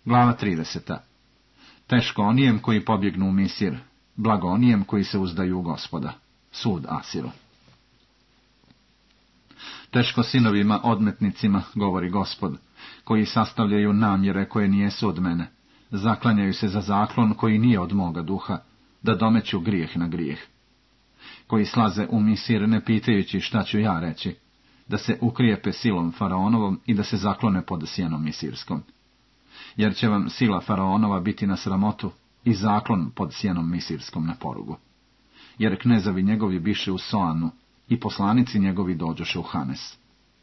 Glava 30. Teško onijem koji pobjegnu u Misir, blago onijem koji se uzdaju u Gospoda. Sud Asiru. Teško sinovima odmetnicima, govori Gospod, koji sastavljaju namjere koje nijesu od mene, zaklanjaju se za zaklon koji nije od moga duha, da domeću grijeh na grijeh. Koji slaze u Misir ne pitajući šta ću ja reći, da se ukrijepe silom faraonovom i da se zaklone pod sjenom misirskom. Jer će vam sila faraonova biti na sramotu i zaklon pod sjenom misirskom na porugu. Jer knezovi njegovi biše u Soanu i poslanici njegovi dođoše u Hanes.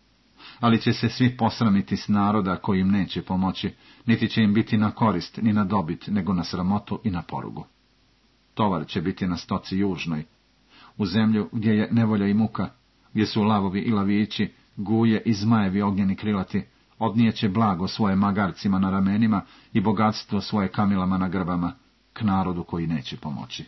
Ali će se svi posramiti s naroda koji im neće pomoći, niti će im biti na korist ni na dobit, nego na sramotu i na porugu. Tovar će biti na stoci južnoj, u zemlju gdje je nevolja i muka, gdje su lavovi i lavići, guje i zmajevi ognjeni krilati, odnijeće blago svoje magarcima na ramenima i bogatstvo svoje kamilama na grbama, k narodu koji neće pomoći.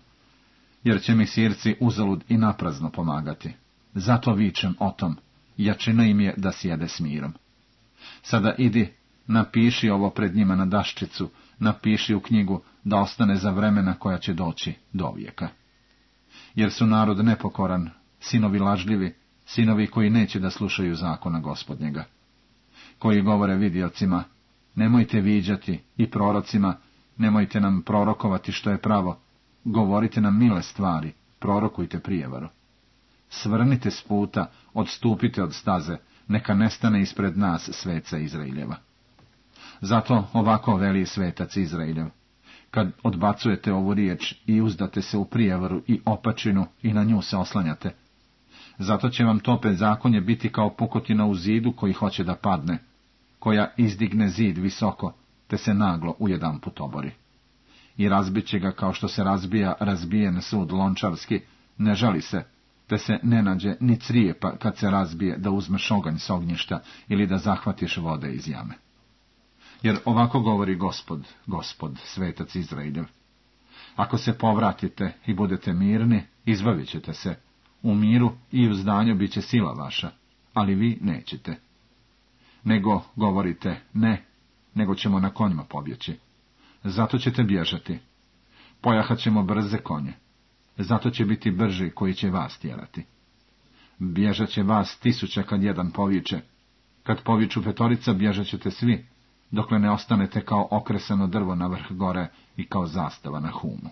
Jer će Misirci uzalud i naprazno pomagati. Zato vičem o tom, jačina im je da sjede s mirom. Sada idi, napiši ovo pred njima na daščicu, napiši u knjigu, da ostane za vremena koja će doći do vijeka. Jer su narod nepokoran, sinovi lažljivi, sinovi koji neće da slušaju zakona Gospodnjega. Koji govore vidiocima, nemojte viđati, i prorocima, nemojte nam prorokovati što je pravo, govorite nam mile stvari, prorokujte prijevaru. Svrnite s puta, odstupite od staze, neka nestane ispred nas sveca Izraeljeva. Zato ovako veli svetac Izraeljev, kad odbacujete ovu riječ i uzdate se u prijevaru i opačinu i na nju se oslanjate, zato će vam to bezakonje biti kao pukotina u zidu koji hoće da padne, koja izdigne zid visoko, te se naglo ujedanput obori. I razbit će ga kao što se razbija razbijen sud lončarski, ne žali se, te se ne nađe ni crijepa kad se razbije da uzmeš oganj s ognjišta ili da zahvatiš vode iz jame. Jer ovako govori Gospod, svetac Izraeljev. Ako se povratite i budete mirni, izbavit ćete se. U miru i u zdanju bit će sila vaša, ali vi nećete. Nego govorite ne, nego ćemo na konjima pobjeći. Zato ćete bježati. Pojahat ćemo brze konje. Zato će biti brži koji će vas tjerati. Bježat će vas 1000 kad jedan poviče. Kad poviču 5, bježat ćete svi, dokle ne ostanete kao okresano drvo na vrh gore i kao zastava na humu.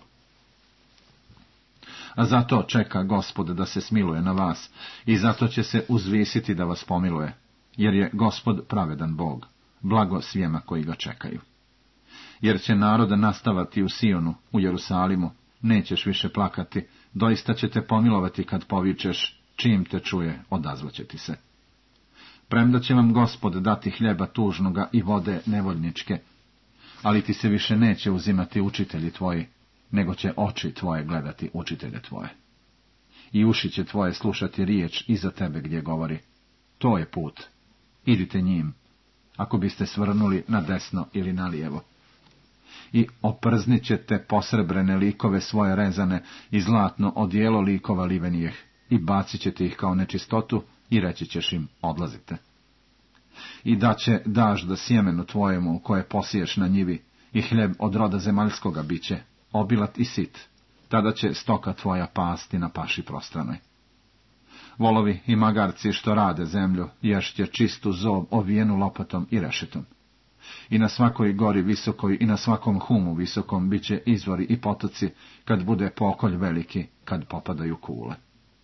A zato čeka Gospod da se smiluje na vas, i zato će se uzvisiti da vas pomiluje, jer je Gospod pravedan Bog, blago svijema koji ga čekaju. Jer će narod nastavati u Sionu, u Jerusalimu, nećeš više plakati, doista će te pomilovati kad povičeš, čim te čuje, odazvaće ti se. Premda će vam Gospod dati hljeba tužnoga i vode nevoljničke, ali ti se više neće uzimati učitelji tvoji, nego će oči tvoje gledati učitelje tvoje. I uši će tvoje slušati riječ iza tebe gdje govori, to je put, idite njim, ako biste svrnuli na desno ili na lijevo. I oprznit ćete posrebrene likove svoje rezane i zlatno odijelo likova livenijeh, i bacit ćete ih kao nečistotu, i reći ćeš im, odlazite. I daće dažda sjemenu tvojemu koje posiješ na njivi, i hljeb od roda zemaljskoga biće, obilat i sit, tada će stoka tvoja pasti na paši prostranoj. Volovi i magarci što rade zemlju, ješće čistu zob ovijenu lopatom i rešetom. I na svakoj gori visokoj i na svakom humu visokom biće izvori i potoci, kad bude pokolj veliki, kad popadaju kule.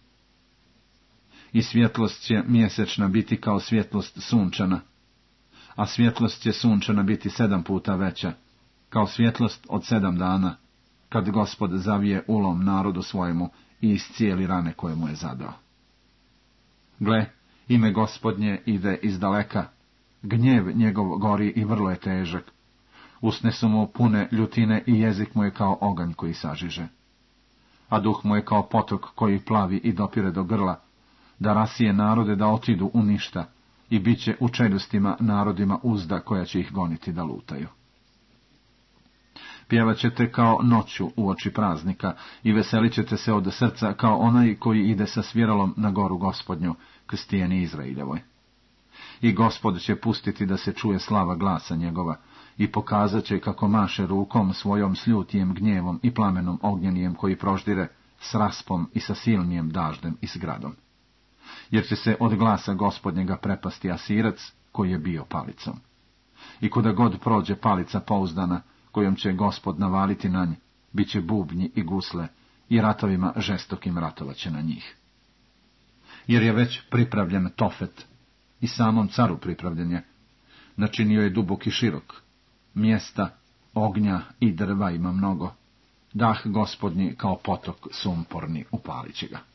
I svjetlost će mjesečna biti kao svjetlost sunčana, a svjetlost će sunčana biti 7 puta veća, kao svjetlost od 7 dana, kad Gospod zavije ulom narodu svojemu i iscijeli rane koje mu je zadao. Gle, ime Gospodnje ide iz daleka, gnjev njegov gori i vrlo je težak, usne su mu pune ljutine i jezik mu je kao oganj koji sažiže. A duh mu je kao potok koji plavi i dopire do grla, da rasije narode da otidu u ništa, i bit će u čeljustima narodima uzda koja će ih goniti da lutaju. Pjevat ćete kao noću uoči praznika i veselit ćete se od srca kao onaj koji ide sa sviralom na goru Gospodnju, k stijeni Izraeljevoj. I Gospod će pustiti da se čuje slava glasa njegova, i pokazat će kako maše rukom svojom sljutijem gnjevom i plamenom ognjenijem koji proždire s raspom i sa silnijem daždem i s gradom. Jer će se od glasa Gospodnjega prepasti Asirac koji je bio palicom. I kuda god prođe palica pouzdana, kojom će Gospod navaliti na nj, bit će bubnji i gusle, i ratovima žestokim ratovaće na njih. Jer je već pripravljen Tofet, i samom caru pripravljen je, načinio je dubok i širok, mjesta, ognja i drva ima mnogo, dah Gospodnji kao potok sumporni upalit će ga.